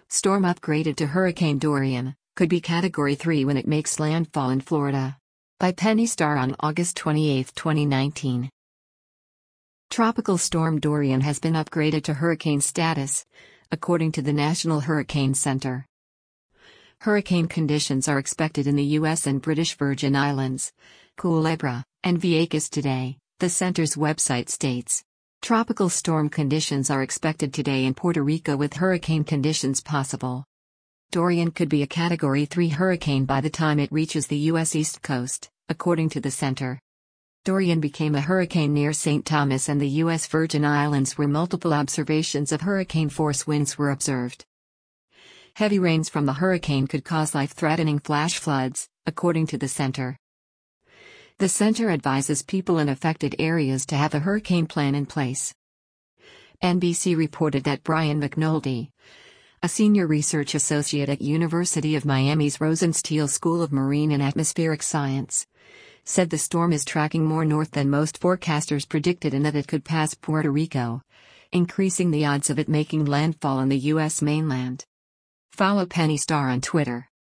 Storm upgraded to Hurricane Dorian, could be Category 3 when it makes landfall in Florida. By Penny Starr on August 28, 2019. Tropical Storm Dorian has been upgraded to hurricane status, according to the National Hurricane Center. Hurricane conditions are expected in the U.S. and British Virgin Islands, Culebra, and Vieques today, the center's website states. Tropical storm conditions are expected today in Puerto Rico with hurricane conditions possible. Dorian could be a Category 3 hurricane by the time it reaches the U.S. East Coast, according to the center. Dorian became a hurricane near St. Thomas and the U.S. Virgin Islands where multiple observations of hurricane-force winds were observed. Heavy rains from the hurricane could cause life-threatening flash floods, according to the center. The center advises people in affected areas to have a hurricane plan in place. NBC reported that Brian McNulty, a senior research associate at University of Miami's Rosenstiel School of Marine and Atmospheric Science, said the storm is tracking more north than most forecasters predicted and that it could pass Puerto Rico, increasing the odds of it making landfall on the U.S. mainland. Follow Penny Starr on Twitter.